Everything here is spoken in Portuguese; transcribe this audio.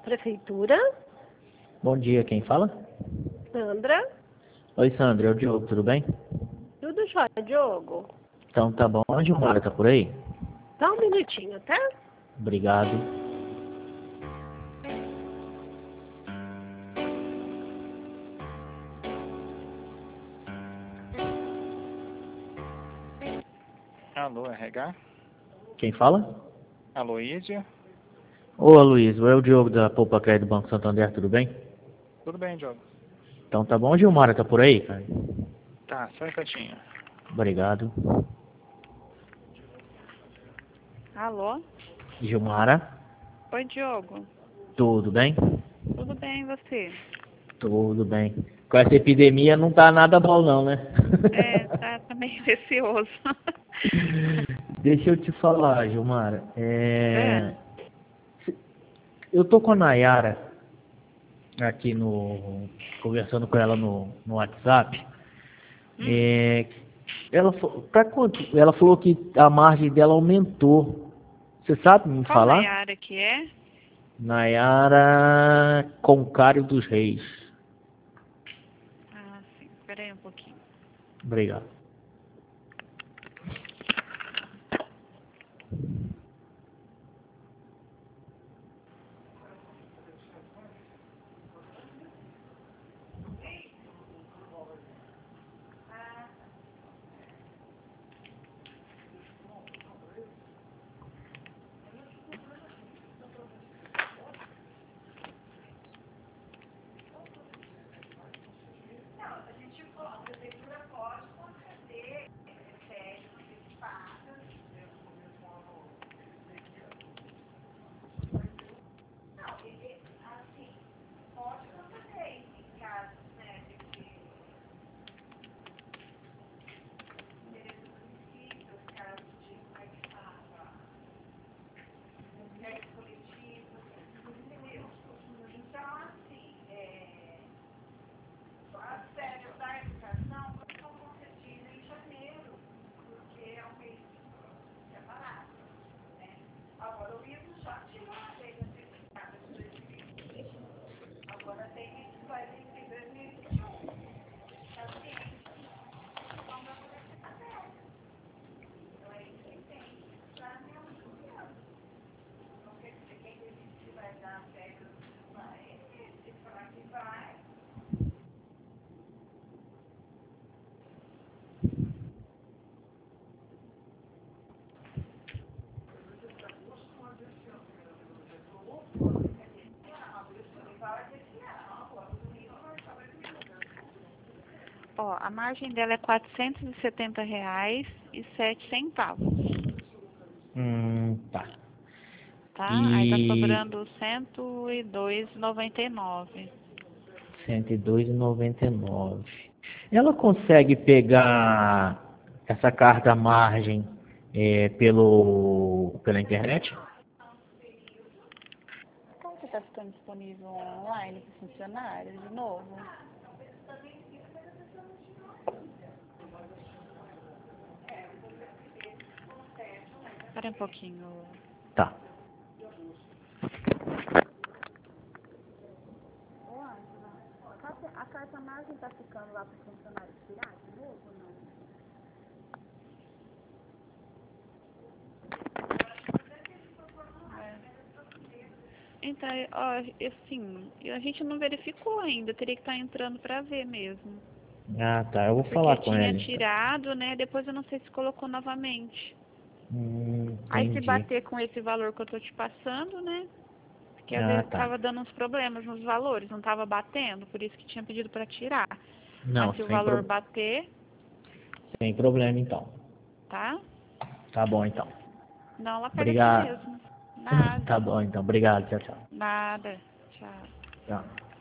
Prefeitura, Bom dia, quem fala? Sandra. Oi, Sandra, é o Diogo, tudo bem? Tudo jóia, Diogo? Então tá bom. A Gilmara tá por aí? Só um minutinho, tá? Obrigado. Alô, RH? Quem fala? Aloídia? Ô, Aloysio, é o Diogo da Poupa Crédito do Banco Santander, tudo bem? Tudo bem, Diogo? Então tá bom. A Gilmara tá por aí, cara? Tá, só um instantinho. Obrigado. Alô? Gilmara, Oi, Diogo. tudo bem? Tudo bem, e você? Tudo bem. Com essa epidemia não tá nada bom não, né? Tá meio receoso. Deixa eu te falar, Gilmara. É. Eu tô com a Nayara aqui conversando com ela no WhatsApp. Pra quanto? Ela falou que a margem dela aumentou. Você sabe me Qual falar? Nayara que é? Nayara Concário dos Reis. Ah, sim. Espera aí um pouquinho. Obrigado. Ó, a margem dela é R$ 470,07, Tá. tá? Aí tá E sobrando 102,99. 102,99. Ela consegue pegar essa carta margem pela internet? Como que tá ficando disponível online para funcionários de novo? Espera um pouquinho. Tá. Ô, Ângela, a carta margem tá ficando lá para os funcionários tirar de novo ou não? Então, ó, assim, a gente não verificou ainda, teria que estar entrando para ver mesmo. Ah, tá. Eu vou Porque falar com tinha ela, então. tirado, né? Depois eu não sei se colocou novamente. Aí se Entendi. bater com esse valor que eu tô te passando, né? Porque às Ah, vezes tá. tava dando uns problemas nos valores, não tava batendo, por isso que tinha pedido para tirar. Não, Mas se o valor bater, sem problema, então. tá? Tá bom, então. Não, ela pega aqui Obrigado. mesmo. Nada, Tá bom, então. Obrigado. Tchau, tchau. nada. Tchau. Tchau.